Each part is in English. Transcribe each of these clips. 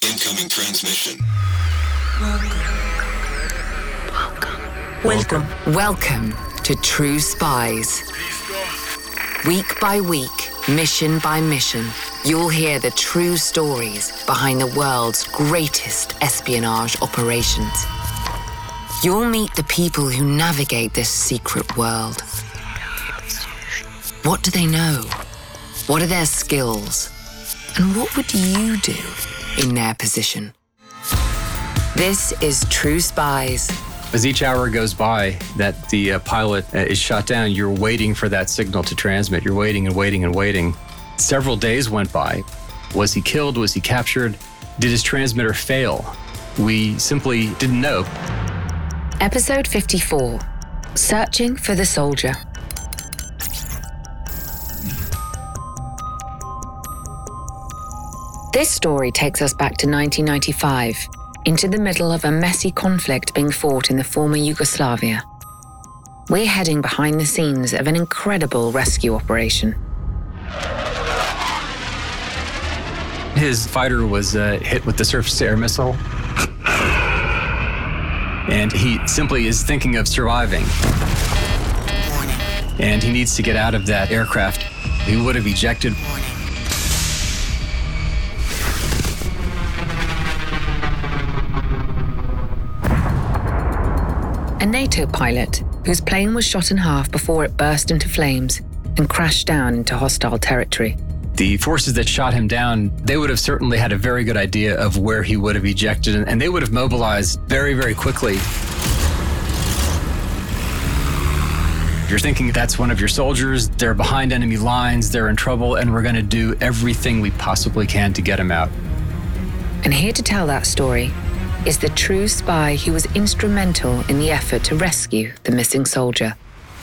Incoming transmission. Welcome to True Spies. Week by week, mission by mission, you'll hear the true stories behind the world's greatest espionage operations. You'll meet the people who navigate this secret world. What do they know? What are their skills? And what would you do in their position? This is True Spies. As each hour goes by that the pilot is shot down, you're waiting for that signal to transmit. You're waiting and waiting and waiting. Several days went by. Was he killed? Was he captured? Did his transmitter fail? We simply didn't know. Episode 54, Searching for the Soldier. This story takes us back to 1995, into the middle of a messy conflict being fought in the former Yugoslavia. We're heading behind the scenes of an incredible rescue operation. His fighter was hit with the surface-to-air missile, and he simply is thinking of surviving. And he needs to get out of that aircraft. He would have ejected. A NATO pilot whose plane was shot in half before it burst into flames and crashed down into hostile territory. The forces that shot him down, they would have certainly had a very good idea of where he would have ejected, and they would have mobilized very, very quickly. You're thinking that's one of your soldiers, they're behind enemy lines, they're in trouble, and we're going to do everything we possibly can to get him out. And here to tell that story is the true spy who was instrumental in the effort to rescue the missing soldier.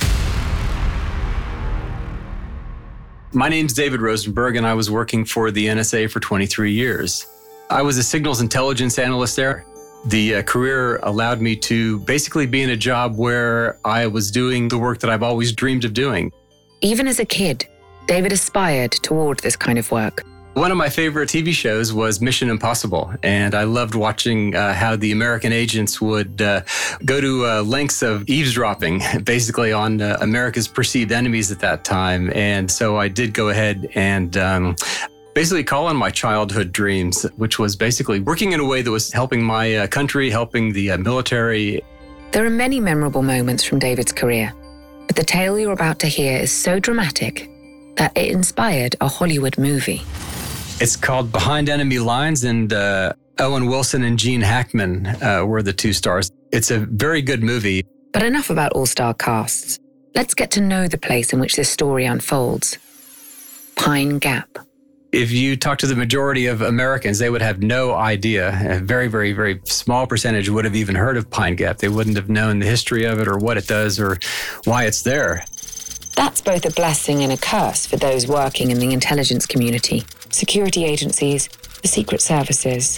My name's David Rosenberg, and I was working for the NSA for 23 years. I was a signals intelligence analyst there. The career allowed me to basically be in a job where I was doing the work that I've always dreamed of doing. Even as a kid, David aspired toward this kind of work. One of my favorite TV shows was Mission Impossible, and I loved watching how the American agents would go to lengths of eavesdropping, basically on America's perceived enemies at that time. And so I did go ahead and basically call on my childhood dreams, which was basically working in a way that was helping my country, helping the military. There are many memorable moments from David's career, but the tale you're about to hear is so dramatic that it inspired a Hollywood movie. It's called Behind Enemy Lines, and Owen Wilson and Gene Hackman were the two stars. It's a very good movie. But enough about all-star casts. Let's get to know the place in which this story unfolds. Pine Gap. If you talk to the majority of Americans, they would have no idea. A very, very, very small percentage would have even heard of Pine Gap. They wouldn't have known the history of it or what it does or why it's there. That's both a blessing and a curse for those working in the intelligence community, security agencies, the secret services.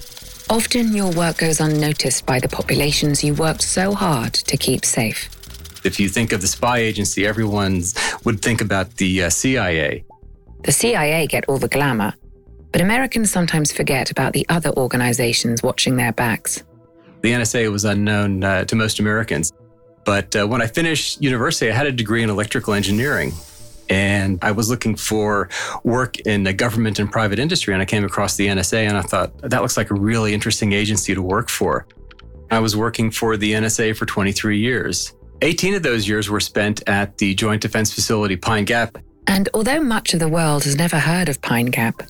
Often your work goes unnoticed by the populations you worked so hard to keep safe. If you think of the spy agency, everyone would think about the CIA. The CIA get all the glamour, but Americans sometimes forget about the other organizations watching their backs. The NSA was unknown to most Americans. But when I finished university, I had a degree in electrical engineering, and I was looking for work in the government and private industry, and I came across the NSA, and I thought, that looks like a really interesting agency to work for. I was working for the NSA for 23 years. 18 of those years were spent at the Joint Defense Facility Pine Gap. And although much of the world has never heard of Pine Gap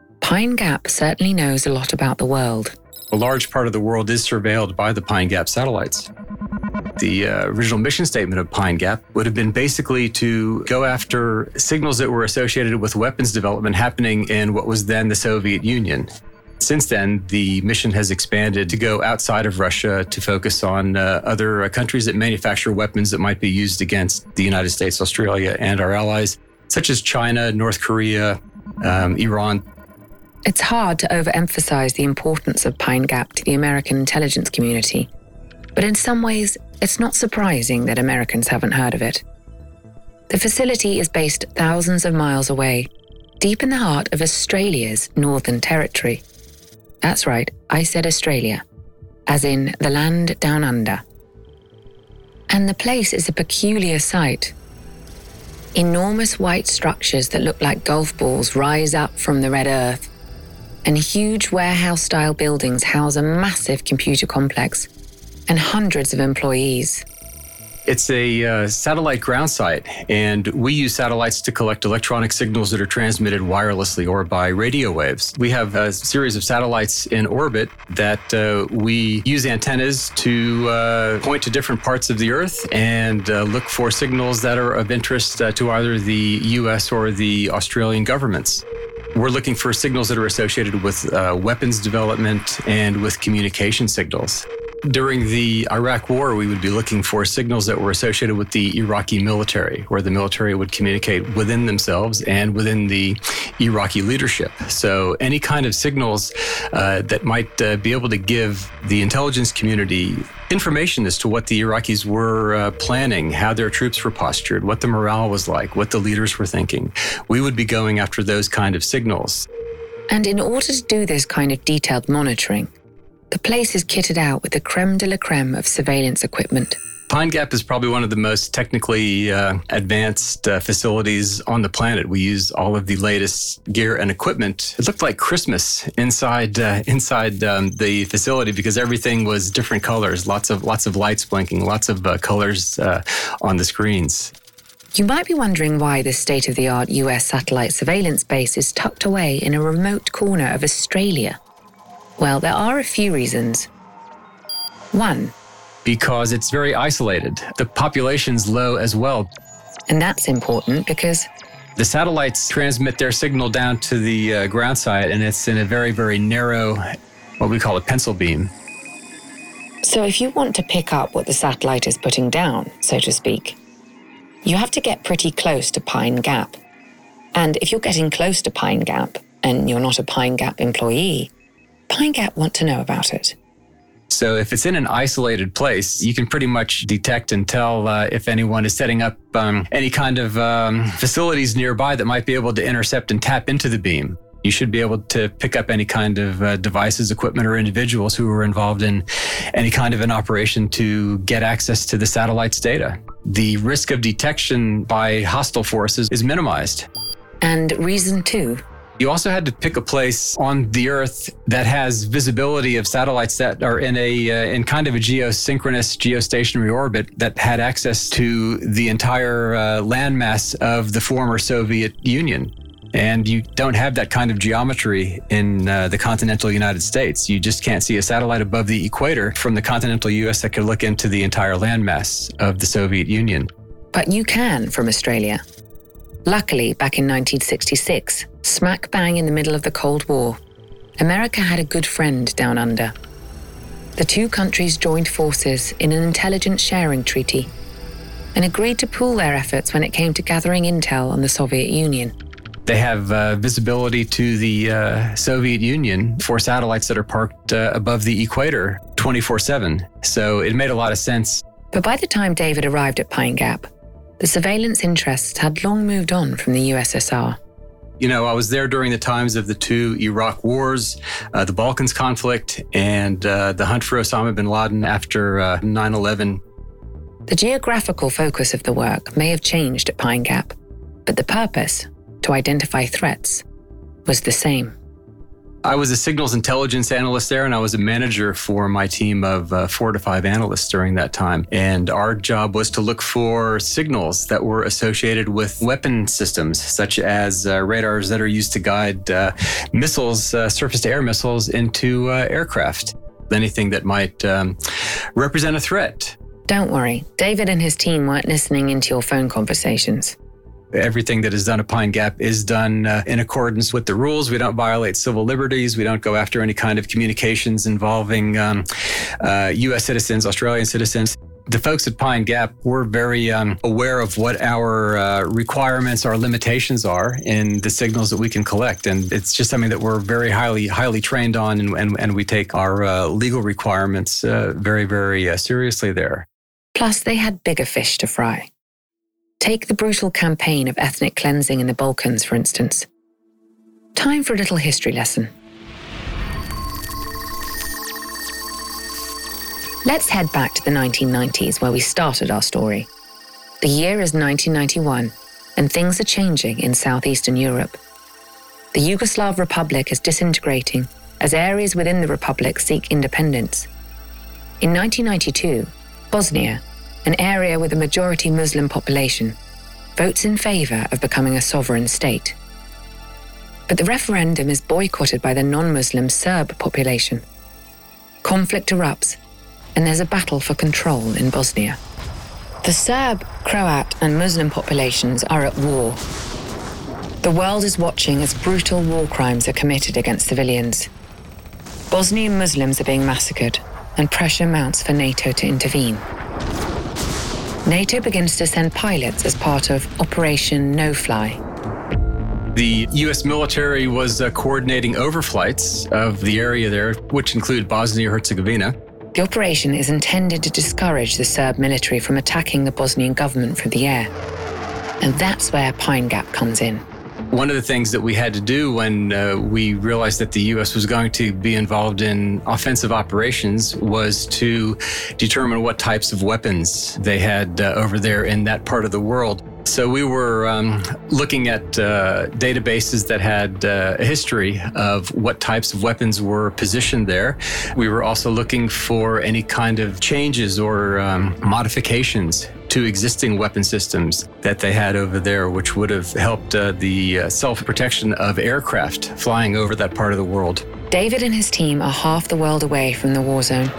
certainly knows a lot about the world. A large part of the world is surveilled by the Pine Gap satellites. The original mission statement of Pine Gap would have been basically to go after signals that were associated with weapons development happening in what was then the Soviet Union. Since then, the mission has expanded to go outside of Russia to focus on other countries that manufacture weapons that might be used against the United States, Australia, and our allies, such as China, North Korea, Iran. It's hard to overemphasize the importance of Pine Gap to the American intelligence community. But in some ways, it's not surprising that Americans haven't heard of it. The facility is based thousands of miles away, deep in the heart of Australia's Northern Territory. That's right, I said Australia, as in the land down under. And the place is a peculiar sight. Enormous white structures that look like golf balls rise up from the red earth, and huge warehouse-style buildings house a massive computer complex and hundreds of employees. It's a satellite ground site, and we use satellites to collect electronic signals that are transmitted wirelessly or by radio waves. We have a series of satellites in orbit that we use antennas to point to different parts of the Earth and look for signals that are of interest to either the US or the Australian governments. We're looking for signals that are associated with weapons development and with communication signals. During the Iraq War, we would be looking for signals that were associated with the Iraqi military, where the military would communicate within themselves and within the Iraqi leadership. So any kind of signals that might be able to give the intelligence community information as to what the Iraqis were planning, how their troops were postured, what the morale was like, what the leaders were thinking. We would be going after those kind of signals. And in order to do this kind of detailed monitoring, the place is kitted out with the creme de la creme of surveillance equipment. Pine Gap is probably one of the most technically advanced facilities on the planet. We use all of the latest gear and equipment. It looked like Christmas inside the facility because everything was different colors, lots of lights blinking, lots of colors on the screens. You might be wondering why this state-of-the-art US satellite surveillance base is tucked away in a remote corner of Australia. Well, there are a few reasons. One, because it's very isolated. The population's low as well. And that's important because the satellites transmit their signal down to the ground site, and it's in a very, very narrow, what we call a pencil beam. So if you want to pick up what the satellite is putting down, so to speak, you have to get pretty close to Pine Gap. And if you're getting close to Pine Gap and you're not a Pine Gap employee, Pine Gap want to know about it. So if it's in an isolated place, you can pretty much detect and tell if anyone is setting up any kind of facilities nearby that might be able to intercept and tap into the beam. You should be able to pick up any kind of devices, equipment, or individuals who are involved in any kind of an operation to get access to the satellite's data. The risk of detection by hostile forces is minimized. And reason two, you also had to pick a place on the Earth that has visibility of satellites that are in kind of a geosynchronous, geostationary orbit that had access to the entire landmass of the former Soviet Union. And you don't have that kind of geometry in the continental United States. You just can't see a satellite above the equator from the continental US that could look into the entire landmass of the Soviet Union. But you can from Australia. Luckily, back in 1966, smack bang in the middle of the Cold War, America had a good friend down under. The two countries joined forces in an intelligence sharing treaty and agreed to pool their efforts when it came to gathering intel on the Soviet Union. They have visibility to the Soviet Union for satellites that are parked above the equator 24/7. So it made a lot of sense. But by the time David arrived at Pine Gap, the surveillance interests had long moved on from the USSR. You know, I was there during the times of the two Iraq wars, the Balkans conflict, and the hunt for Osama bin Laden after 9/11. The geographical focus of the work may have changed at Pine Gap, but the purpose, to identify threats, was the same. I was a signals intelligence analyst there, and I was a manager for my team of 4 to 5 analysts during that time. And our job was to look for signals that were associated with weapon systems, such as radars that are used to guide missiles, surface-to-air missiles, into aircraft. Anything that might represent a threat. Don't worry, David and his team weren't listening into your phone conversations. Everything that is done at Pine Gap is done in accordance with the rules. We don't violate civil liberties. We don't go after any kind of communications involving U.S. citizens, Australian citizens. The folks at Pine Gap were very aware of what our requirements, our limitations are in the signals that we can collect. And it's just something that we're very highly trained on, and we take our legal requirements very, very seriously there. Plus, they had bigger fish to fry. Take the brutal campaign of ethnic cleansing in the Balkans, for instance. Time for a little history lesson. Let's head back to the 1990s where we started our story. The year is 1991, and things are changing in southeastern Europe. The Yugoslav Republic is disintegrating as areas within the republic seek independence. In 1992, Bosnia, an area with a majority Muslim population, votes in favour of becoming a sovereign state. But the referendum is boycotted by the non-Muslim Serb population. Conflict erupts, and there's a battle for control in Bosnia. The Serb, Croat, and Muslim populations are at war. The world is watching as brutal war crimes are committed against civilians. Bosnian Muslims are being massacred, and pressure mounts for NATO to intervene. NATO begins to send pilots as part of Operation No Fly. The U.S. military was coordinating overflights of the area there, which include Bosnia-Herzegovina. The operation is intended to discourage the Serb military from attacking the Bosnian government from the air. And that's where Pine Gap comes in. One of the things that we had to do when we realized that the U.S. was going to be involved in offensive operations was to determine what types of weapons they had over there in that part of the world. So we were looking at databases that had a history of what types of weapons were positioned there. We were also looking for any kind of changes or modifications to existing weapon systems that they had over there, which would have helped the self-protection of aircraft flying over that part of the world. David and his team are half the world away from the war zone.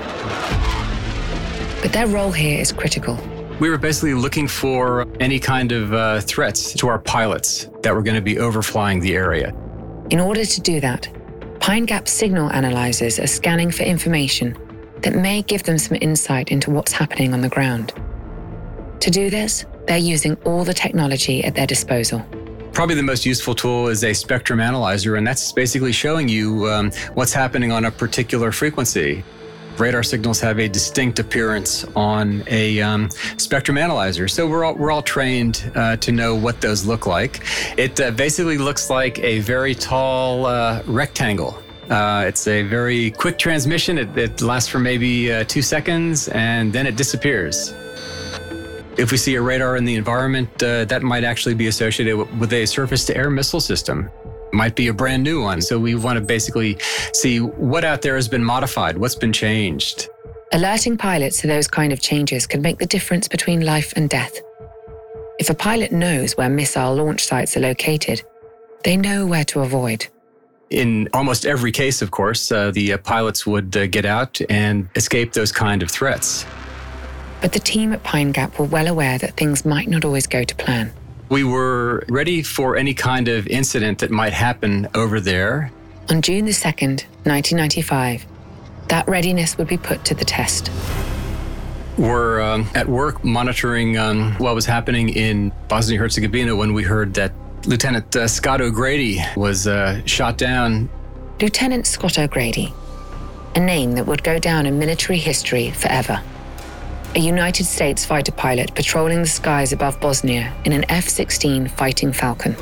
But their role here is critical. We were basically looking for any kind of threats to our pilots that were going to be overflying the area. In order to do that, Pine Gap signal analyzers are scanning for information that may give them some insight into what's happening on the ground. To do this, they're using all the technology at their disposal. Probably the most useful tool is a spectrum analyzer, and that's basically showing you what's happening on a particular frequency. Radar signals have a distinct appearance on a spectrum analyzer. So we're all trained to know what those look like. It basically looks like a very tall rectangle. It's a very quick transmission. It lasts for maybe 2 seconds, and then it disappears. If we see a radar in the environment, that might actually be associated with a surface-to-air missile system. Might be a brand new one. So we want to basically see what out there has been modified, what's been changed. Alerting pilots to those kind of changes could make the difference between life and death. If a pilot knows where missile launch sites are located, they know where to avoid. In almost every case, of course, the pilots would get out and escape those kind of threats. But the team at Pine Gap were well aware that things might not always go to plan. We were ready for any kind of incident that might happen over there. On June the 2nd, 1995, that readiness would be put to the test. We're at work monitoring what was happening in Bosnia-Herzegovina when we heard that Lieutenant Scott O'Grady was shot down. Lieutenant Scott O'Grady, a name that would go down in military history forever. A United States fighter pilot patrolling the skies above Bosnia in an F-16 Fighting Falcon.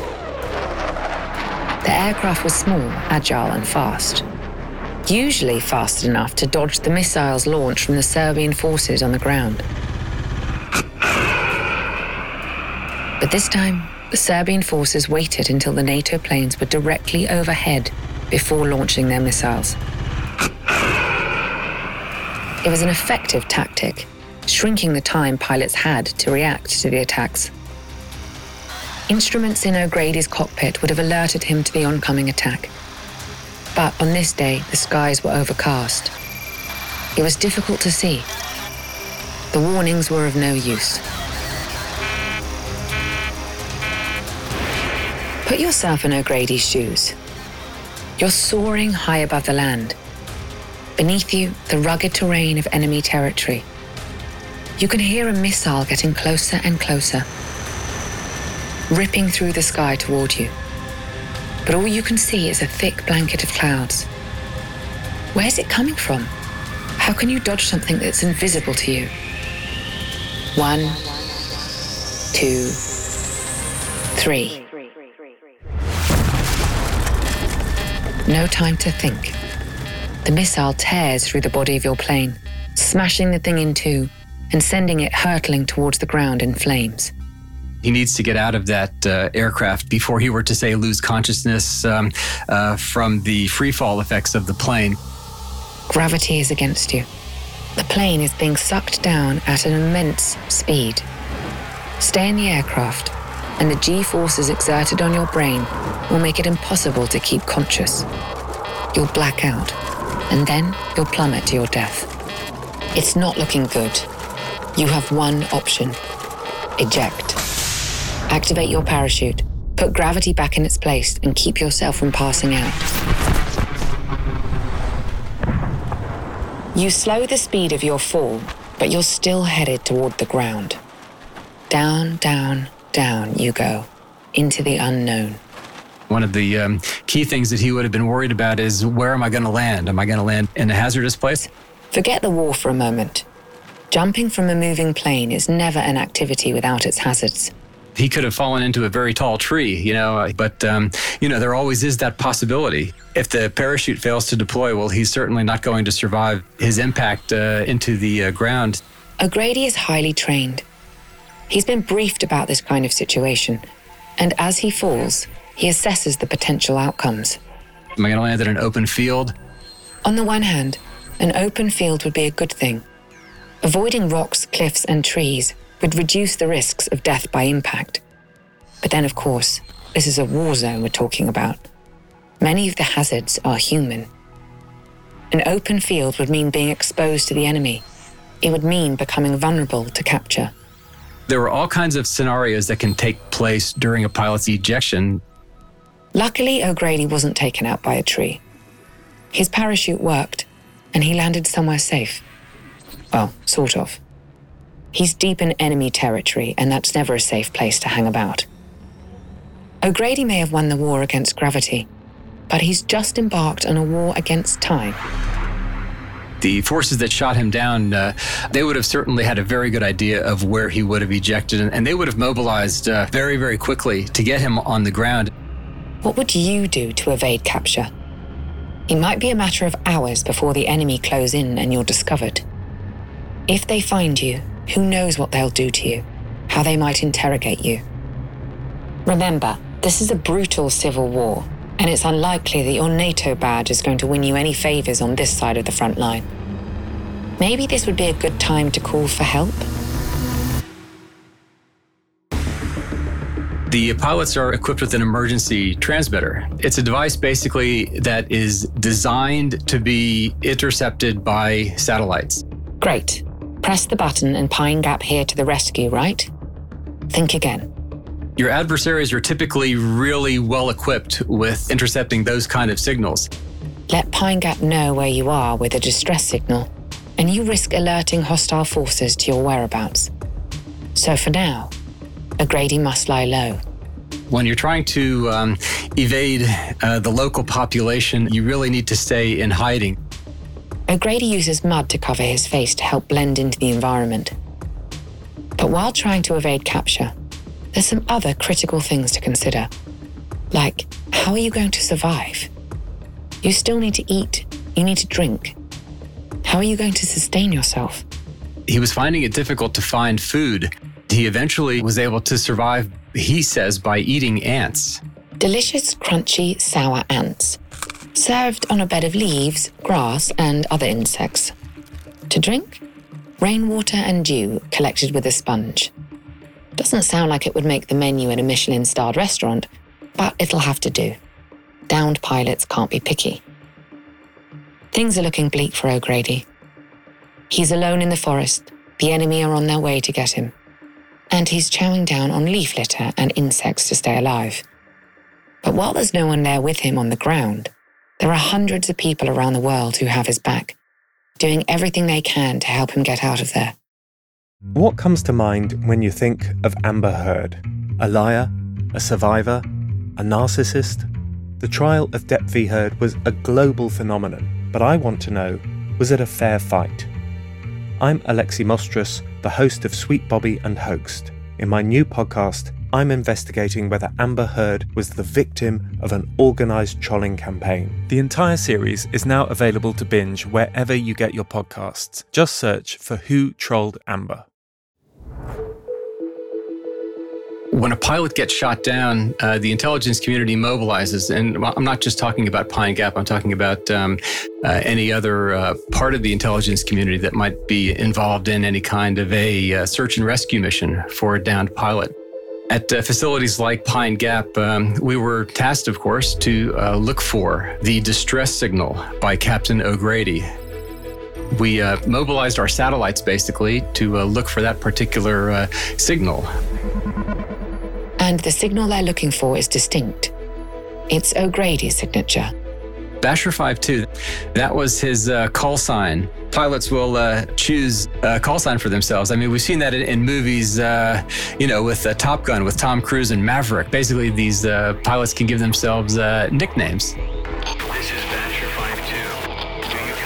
The aircraft was small, agile, and fast. Usually fast enough to dodge the missiles launched from the Serbian forces on the ground. But this time, the Serbian forces waited until the NATO planes were directly overhead before launching their missiles. It was an effective tactic, shrinking the time pilots had to react to the attacks. Instruments in O'Grady's cockpit would have alerted him to the oncoming attack. But on this day, the skies were overcast. It was difficult to see. The warnings were of no use. Put yourself in O'Grady's shoes. You're soaring high above the land. Beneath you, the rugged terrain of enemy territory. You can hear a missile getting closer and closer, ripping through the sky toward you. But all you can see is a thick blanket of clouds. Where's it coming from? How can you dodge something that's invisible to you? 1, 2, 3. No time to think. The missile tears through the body of your plane, smashing the thing in two and sending it hurtling towards the ground in flames. He needs to get out of that aircraft before he were to, say, lose consciousness from the free fall effects of the plane. Gravity is against you. The plane is being sucked down at an immense speed. Stay in the aircraft, and the G-forces exerted on your brain will make it impossible to keep conscious. You'll black out, and then you'll plummet to your death. It's not looking good. You have one option. Eject. Activate your parachute, put gravity back in its place, and keep yourself from passing out. You slow the speed of your fall, but you're still headed toward the ground. Down, down, down you go, into the unknown. One of the key things that he would have been worried about is, where am I going to land? Am I going to land in a hazardous place? Forget the war for a moment. Jumping from a moving plane is never an activity without its hazards. He could have fallen into a very tall tree, but there always is that possibility. If the parachute fails to deploy, well, he's certainly not going to survive his impact into the ground. O'Grady is highly trained. He's been briefed about this kind of situation, and as he falls, he assesses the potential outcomes. Am I going to land in an open field? On the one hand, an open field would be a good thing. Avoiding rocks, cliffs, and trees would reduce the risks of death by impact. But then, of course, this is a war zone we're talking about. Many of the hazards are human. An open field would mean being exposed to the enemy. It would mean becoming vulnerable to capture. There were all kinds of scenarios that can take place during a pilot's ejection. Luckily, O'Grady wasn't taken out by a tree. His parachute worked, and he landed somewhere safe. Well, sort of. He's deep in enemy territory, and that's never a safe place to hang about. O'Grady may have won the war against gravity, but he's just embarked on a war against time. The forces that shot him down, they would have certainly had a very good idea of where he would have ejected, and they would have mobilized very, very quickly to get him on the ground. What would you do to evade capture? It might be a matter of hours before the enemy close in and you're discovered. If they find you, who knows what they'll do to you, how they might interrogate you. Remember, this is a brutal civil war, and it's unlikely that your NATO badge is going to win you any favors on this side of the front line. Maybe this would be a good time to call for help? The pilots are equipped with an emergency transmitter. It's a device basically that is designed to be intercepted by satellites. Great. Press the button and Pine Gap here to the rescue, right? Think again. Your adversaries are typically really well equipped with intercepting those kind of signals. Let Pine Gap know where you are with a distress signal, and you risk alerting hostile forces to your whereabouts. So for now, O'Grady must lie low. When you're trying to evade the local population, you really need to stay in hiding. O'Grady uses mud to cover his face to help blend into the environment. But while trying to evade capture, there's some other critical things to consider. Like, how are you going to survive? You still need to eat. You need to drink. How are you going to sustain yourself? He was finding it difficult to find food. He eventually was able to survive, he says, by eating ants. Delicious, crunchy, sour ants, served on a bed of leaves, grass, and other insects. To drink? Rainwater and dew collected with a sponge. Doesn't sound like it would make the menu in a Michelin-starred restaurant, but it'll have to do. Downed pilots can't be picky. Things are looking bleak for O'Grady. He's alone in the forest. The enemy are on their way to get him. And he's chowing down on leaf litter and insects to stay alive. But while there's no one there with him on the ground, there are hundreds of people around the world who have his back, doing everything they can to help him get out of there. What comes to mind when you think of Amber Heard? A liar? A survivor? A narcissist? The trial of Depp v. Heard was a global phenomenon, but I want to know, was it a fair fight? I'm Alexi Mostras, the host of Sweet Bobby and Hoaxed. In my new podcast, I'm investigating whether Amber Heard was the victim of an organised trolling campaign. The entire series is now available to binge wherever you get your podcasts. Just search for Who Trolled Amber. When a pilot gets shot down, the intelligence community mobilizes. And I'm not just talking about Pine Gap, I'm talking about any other part of the intelligence community that might be involved in any kind of a search and rescue mission for a downed pilot. At facilities like Pine Gap, we were tasked, of course, to look for the distress signal by Captain O'Grady. We mobilized our satellites, basically, to look for that particular signal. And the signal they're looking for is distinct. It's O'Grady's signature. Basher 5-2, that was his call sign. Pilots will choose a call sign for themselves. I mean, we've seen that in movies, with Top Gun, with Tom Cruise and Maverick. Basically, these pilots can give themselves nicknames. This is Basher 5-2. Do you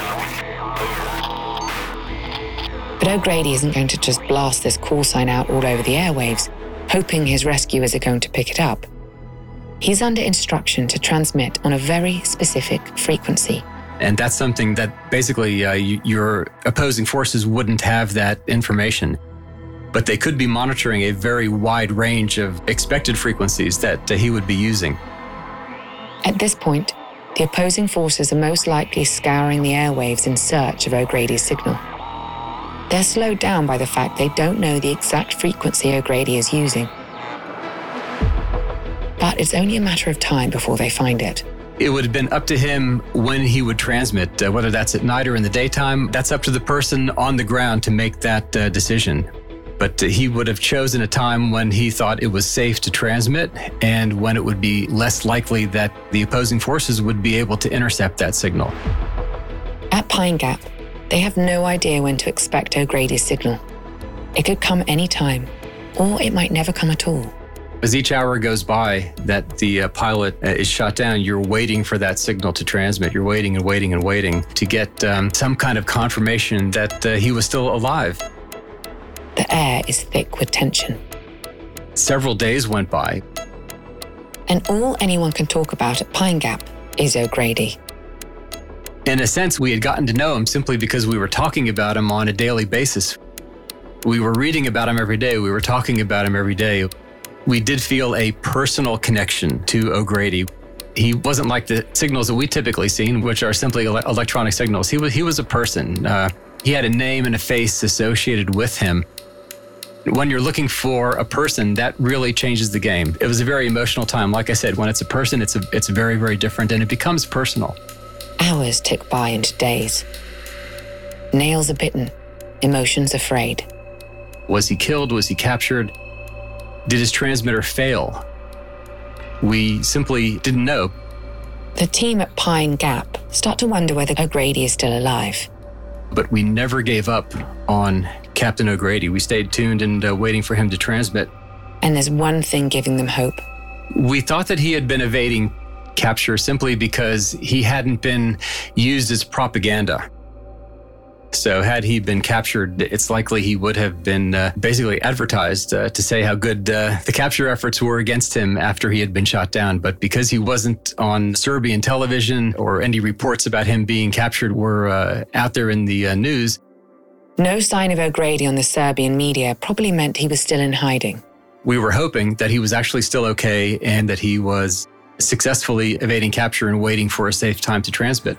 copy? Over. But O'Grady isn't going to just blast this call sign out all over the airwaves, hoping his rescuers are going to pick it up. He's under instruction to transmit on a very specific frequency. And that's something that basically your opposing forces wouldn't have that information. But they could be monitoring a very wide range of expected frequencies that he would be using. At this point, the opposing forces are most likely scouring the airwaves in search of O'Grady's signal. They're slowed down by the fact they don't know the exact frequency O'Grady is using. But it's only a matter of time before they find it. It would have been up to him when he would transmit, whether that's at night or in the daytime. That's up to the person on the ground to make that decision. But he would have chosen a time when he thought it was safe to transmit and when it would be less likely that the opposing forces would be able to intercept that signal. At Pine Gap, they have no idea when to expect O'Grady's signal. It could come any time, or it might never come at all. As each hour goes by that the pilot is shot down, you're waiting for that signal to transmit. You're waiting and waiting and waiting to get some kind of confirmation that he was still alive. The air is thick with tension. Several days went by. And all anyone can talk about at Pine Gap is O'Grady. In a sense, we had gotten to know him simply because we were talking about him on a daily basis. We were reading about him every day. We were talking about him every day. We did feel a personal connection to O'Grady. He wasn't like the signals that we typically see, which are simply electronic signals. He was a person. He had a name and a face associated with him. When you're looking for a person, that really changes the game. It was a very emotional time. Like I said, when it's a person, it's very, very different, and it becomes personal. Hours tick by into days. Nails are bitten, emotions are frayed. Was he killed? Was he captured? Did his transmitter fail? We simply didn't know. The team at Pine Gap start to wonder whether O'Grady is still alive. But we never gave up on Captain O'Grady. We stayed tuned and waiting for him to transmit. And there's one thing giving them hope. We thought that he had been evading capture simply because he hadn't been used as propaganda. So had he been captured, it's likely he would have been basically advertised to say how good the capture efforts were against him after he had been shot down. But because he wasn't on Serbian television or any reports about him being captured were out there in the news. No sign of O'Grady on the Serbian media probably meant he was still in hiding. We were hoping that he was actually still okay and that he was successfully evading capture and waiting for a safe time to transmit.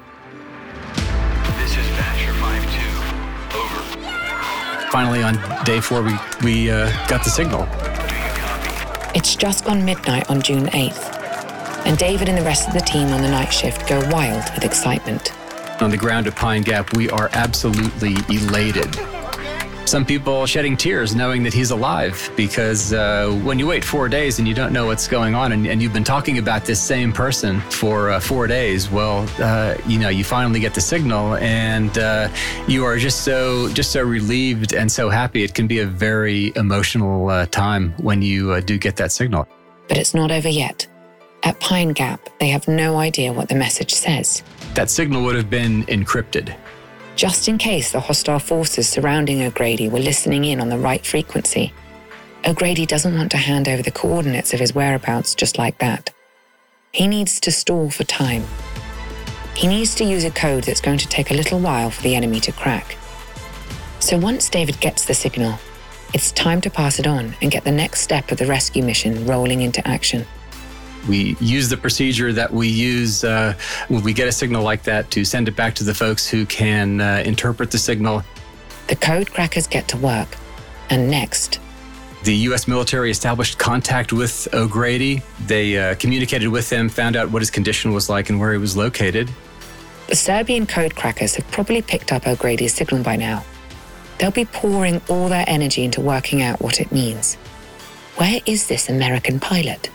This is Basher 5-2. Over. Finally, on day 4, we got the signal. Do you copy? It's just gone midnight on June 8th, and David and the rest of the team on the night shift go wild with excitement. On the ground at Pine Gap, we are absolutely elated. Some people shedding tears knowing that he's alive because when you wait 4 days and you don't know what's going on and you've been talking about this same person for 4 days, well, you finally get the signal and you are just so relieved and so happy. It can be a very emotional time when you do get that signal. But it's not over yet. At Pine Gap, they have no idea what the message says. That signal would have been encrypted. Just in case the hostile forces surrounding O'Grady were listening in on the right frequency, O'Grady doesn't want to hand over the coordinates of his whereabouts just like that. He needs to stall for time. He needs to use a code that's going to take a little while for the enemy to crack. So once David gets the signal, it's time to pass it on and get the next step of the rescue mission rolling into action. We use the procedure that we use when we get a signal like that to send it back to the folks who can interpret the signal. The code crackers get to work, and next, the U.S. military established contact with O'Grady. They communicated with him, found out what his condition was like and where he was located. The Serbian code crackers have probably picked up O'Grady's signal by now. They'll be pouring all their energy into working out what it means. Where is this American pilot?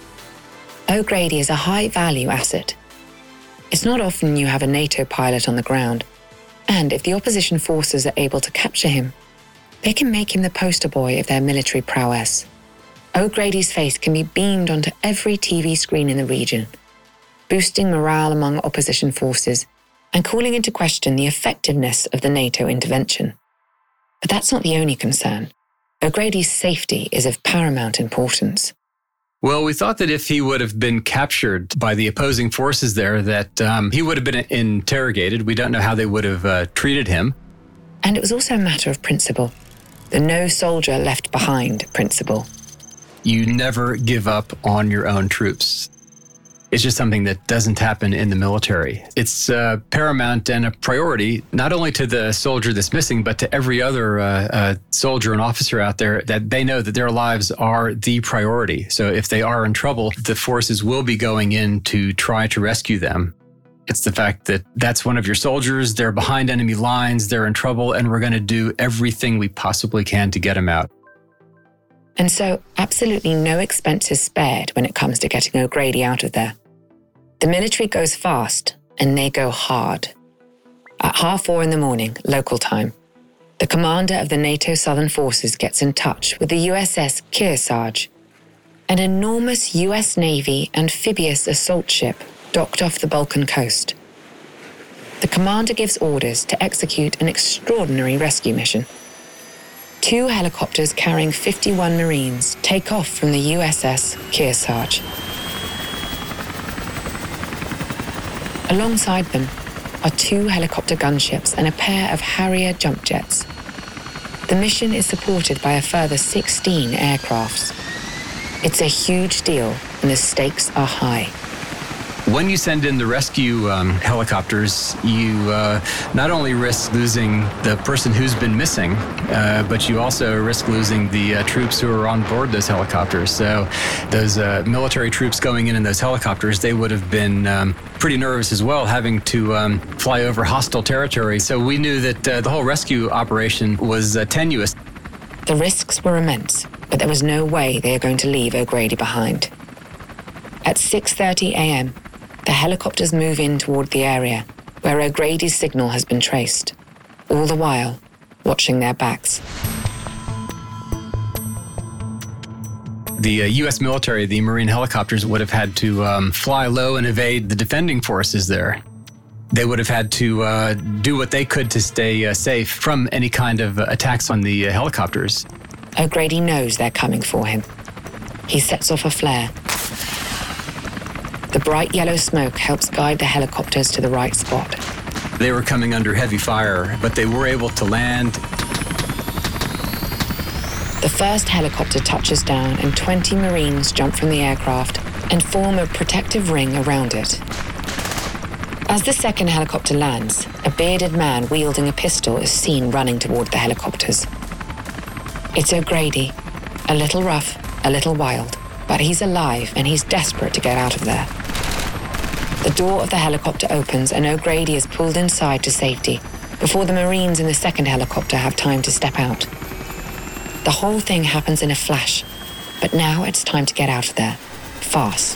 O'Grady is a high-value asset. It's not often you have a NATO pilot on the ground, and if the opposition forces are able to capture him, they can make him the poster boy of their military prowess. O'Grady's face can be beamed onto every TV screen in the region, boosting morale among opposition forces and calling into question the effectiveness of the NATO intervention. But that's not the only concern. O'Grady's safety is of paramount importance. Well, we thought that if he would have been captured by the opposing forces there, that he would have been interrogated. We don't know how they would have treated him. And it was also a matter of principle. The no soldier left behind principle. You never give up on your own troops. It's just something that doesn't happen in the military. It's paramount and a priority, not only to the soldier that's missing, but to every other soldier and officer out there, that they know that their lives are the priority. So if they are in trouble, the forces will be going in to try to rescue them. It's the fact that that's one of your soldiers, they're behind enemy lines, they're in trouble, and we're going to do everything we possibly can to get them out. And so absolutely no expense is spared when it comes to getting O'Grady out of there. The military goes fast and they go hard. At 4:30 in the morning, local time, the commander of the NATO Southern Forces gets in touch with the USS Kearsarge, an enormous US Navy amphibious assault ship docked off the Balkan coast. The commander gives orders to execute an extraordinary rescue mission. 2 helicopters carrying 51 Marines take off from the USS Kearsarge. Alongside them are 2 helicopter gunships and a pair of Harrier jump jets. The mission is supported by a further 16 aircrafts. It's a huge deal and the stakes are high. When you send in the rescue helicopters, you not only risk losing the person who's been missing, but you also risk losing the troops who are on board those helicopters. So those military troops going in those helicopters, they would have been pretty nervous as well, having to fly over hostile territory. So we knew that the whole rescue operation was tenuous. The risks were immense, but there was no way they are going to leave O'Grady behind. At 6:30 a.m., the helicopters move in toward the area where O'Grady's signal has been traced, all the while watching their backs. The U.S. military, the Marine helicopters, would have had to fly low and evade the defending forces there. They would have had to do what they could to stay safe from any kind of attacks on the helicopters. O'Grady knows they're coming for him. He sets off a flare. The bright yellow smoke helps guide the helicopters to the right spot. They were coming under heavy fire, but they were able to land. The first helicopter touches down and 20 Marines jump from the aircraft and form a protective ring around it. As the second helicopter lands, a bearded man wielding a pistol is seen running toward the helicopters. It's O'Grady, a little rough, a little wild, but he's alive and he's desperate to get out of there. The door of the helicopter opens and O'Grady is pulled inside to safety before the Marines in the second helicopter have time to step out. The whole thing happens in a flash, but now it's time to get out of there, fast.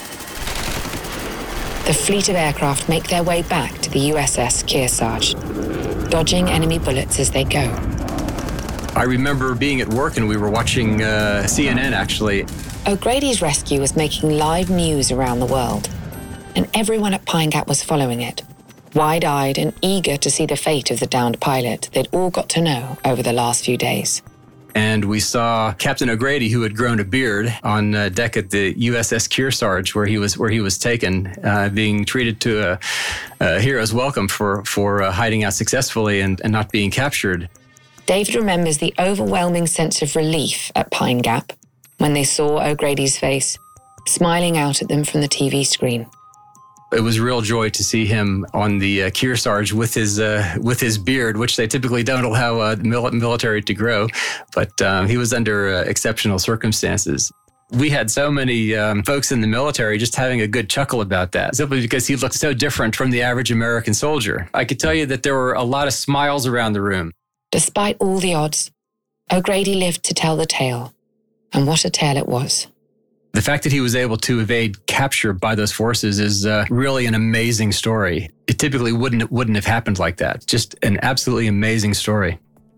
The fleet of aircraft make their way back to the USS Kearsarge, dodging enemy bullets as they go. I remember being at work and we were watching CNN, actually. O'Grady's rescue was making live news around the world, and everyone at Pine Gap was following it, wide-eyed and eager to see the fate of the downed pilot they'd all got to know over the last few days. And we saw Captain O'Grady, who had grown a beard, on deck at the USS Kearsarge, where he was taken, being treated to a hero's welcome for hiding out successfully and not being captured. David remembers the overwhelming sense of relief at Pine Gap when they saw O'Grady's face, smiling out at them from the TV screen. It was real joy to see him on the Kearsarge with his beard, which they typically don't allow the military to grow, but he was under exceptional circumstances. We had so many folks in the military just having a good chuckle about that, simply because he looked so different from the average American soldier. I could tell you that there were a lot of smiles around the room. Despite all the odds, O'Grady lived to tell the tale, and what a tale it was. The fact that he was able to evade capture by those forces is really an amazing story. It typically wouldn't have happened like that. Just an absolutely amazing story.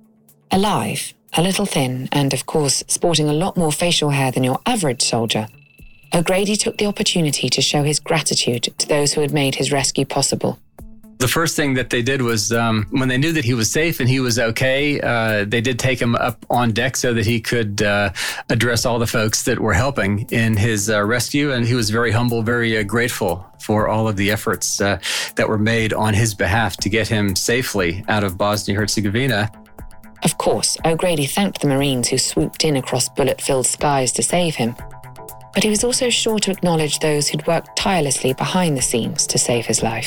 Alive, a little thin, and of course sporting a lot more facial hair than your average soldier, O'Grady took the opportunity to show his gratitude to those who had made his rescue possible. The first thing that they did was, when they knew that he was safe and he was okay, they did take him up on deck so that he could address all the folks that were helping in his rescue. And he was very humble, very grateful for all of the efforts that were made on his behalf to get him safely out of Bosnia-Herzegovina. Of course, O'Grady thanked the Marines who swooped in across bullet-filled skies to save him. But he was also sure to acknowledge those who'd worked tirelessly behind the scenes to save his life.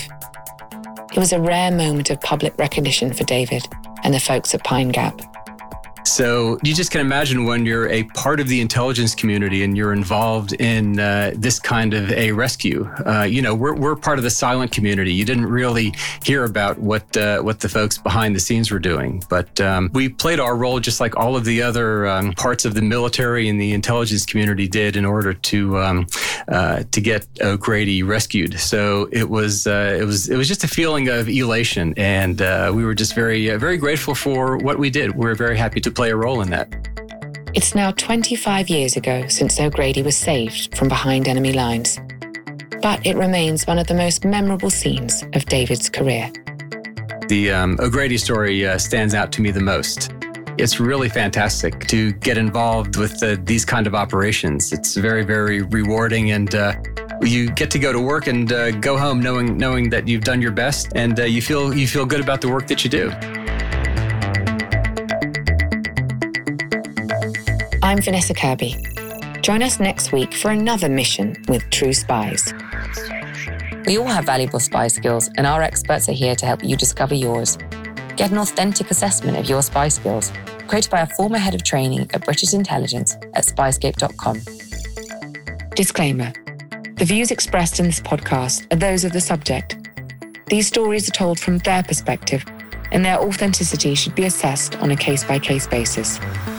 It was a rare moment of public recognition for David and the folks at Pine Gap. So you just can imagine when you're a part of the intelligence community and you're involved in this kind of a rescue. We're part of the silent community. You didn't really hear about what the folks behind the scenes were doing, but we played our role just like all of the other parts of the military and the intelligence community did in order to get O'Grady rescued. So it was just a feeling of elation, and we were just very very grateful for what we did. We're very happy to play a role in that. It's now 25 years ago since O'Grady was saved from behind enemy lines, but it remains one of the most memorable scenes of David's career. The O'Grady story stands out to me the most. It's really fantastic to get involved with these kind of operations. It's very, very rewarding, and you get to go to work and go home knowing that you've done your best, and you feel good about the work that you do. I'm Vanessa Kirby. Join us next week for another mission with True Spies. We all have valuable spy skills, and our experts are here to help you discover yours. Get an authentic assessment of your spy skills, quoted by a former head of training at British Intelligence at spyscape.com. Disclaimer. The views expressed in this podcast are those of the subject. These stories are told from their perspective, and their authenticity should be assessed on a case-by-case basis.